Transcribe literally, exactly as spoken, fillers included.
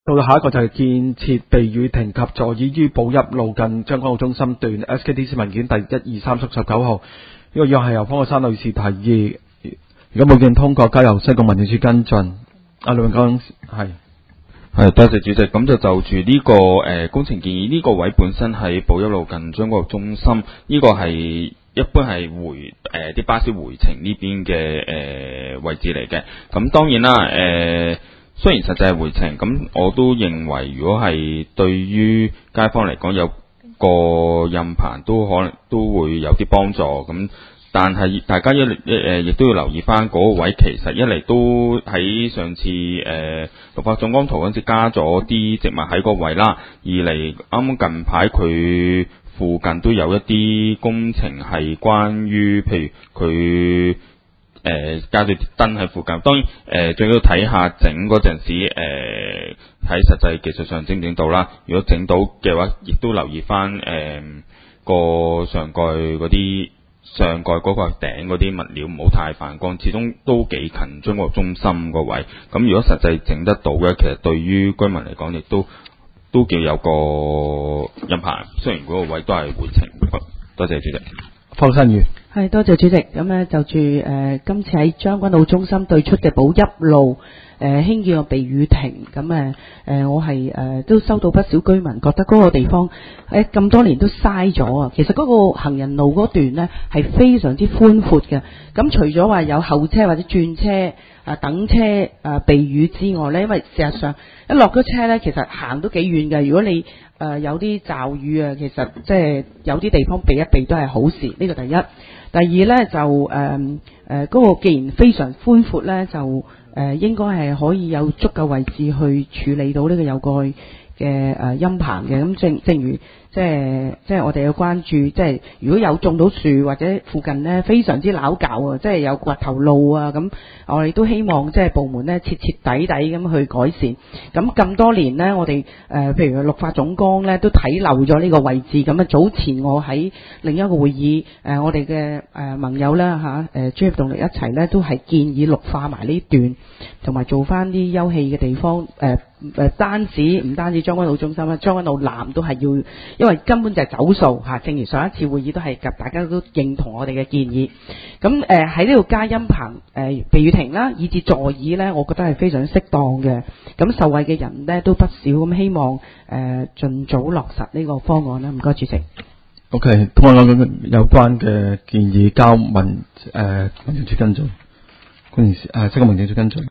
到下一個就係建設避雨亭及座椅於寶邑路近將軍澳中心段 S K D C 文件第一二三十九號，呢、這個約係由方國珊女士提議，如果冇見通過，交由西貢民政處跟進。阿梁永剛係係多謝主席，咁就就住呢、這個誒、呃、工程建議，呢、這個位本身喺寶邑路近將軍澳中心，呢、這個係一般係回誒啲、呃、巴士回程呢邊嘅誒位置嚟嘅。咁當然啦，誒、呃。雖然實際係回程，咁我都認為如果係對於街坊嚟講有個印棚都可能都會有啲幫助。咁但係大家一誒、呃、亦都要留意翻嗰個位，其實一嚟都喺上次誒綠化總光圖嗰陣時加咗啲植物喺個位啦，二嚟啱啱近排佢附近都有一啲工程係關於譬如佢。誒、呃，加咗啲燈喺附近，當然誒，最緊要睇下整嗰陣時，誒、呃，喺實際技術上整唔整到啦。如果整到嘅話，亦都留意翻誒、呃、個上蓋嗰啲上蓋嗰個頂嗰啲物料唔好太反光，始終都幾近將軍澳中心個位。咁如果實際整得到嘅，其實對於居民嚟講，亦都都叫有個印棚。雖然嗰個位都係回程。多謝主席。 方新宇。 係，多謝主席。咁咧就住誒、呃、今次喺將軍澳中心對出嘅寶邑路誒興建個避雨亭，咁誒誒我係誒、呃、都收到不少居民覺得嗰個地方誒咁、呃、多年都嘥咗啊。其實嗰個行人路嗰段咧係非常之寬闊嘅。咁除咗話有候車或者轉車啊等車啊避雨之外咧，因為事實上一落咗車咧，其實行都幾遠嘅。如果你誒、呃、有啲驟雨啊，其實即係有啲地方避一避都係好事。呢個第一。第二咧就誒誒嗰個既然非常寬闊咧，就誒、呃、應該係可以有足夠位置去處理到呢個有蓋嘅誒陰棚嘅。咁正正如即係即係我哋嘅關注，即係如果有種到樹或者附近咧非常之拗撬啊，即係有掘頭路啊，咁我哋都希望即係部門咧徹徹底底咁去改善。咁咁多年咧，我哋誒、呃、譬如綠化總綱咧都睇漏咗呢個位置。咁啊早前我喺另一個會議誒、呃、我哋嘅誒盟友啦嚇誒專業動力一齊咧都係建議綠化埋呢段，同埋做翻啲休憩嘅地方誒。呃誒單止唔單止將軍澳中心啦，將軍澳南都係要，因為根本就係走數嚇。正如上一次會議都係及大家都認同我哋嘅建議。咁誒喺呢度加陰棚誒避雨亭啦，以至座椅咧，我覺得係非常適當嘅。咁受惠嘅人咧都不少，咁希望誒、呃、盡早落實呢個方案啦。唔該，主席。 OK，咁我諗有關嘅建議交民誒民政處跟進，嗰件事誒即刻民政處跟進。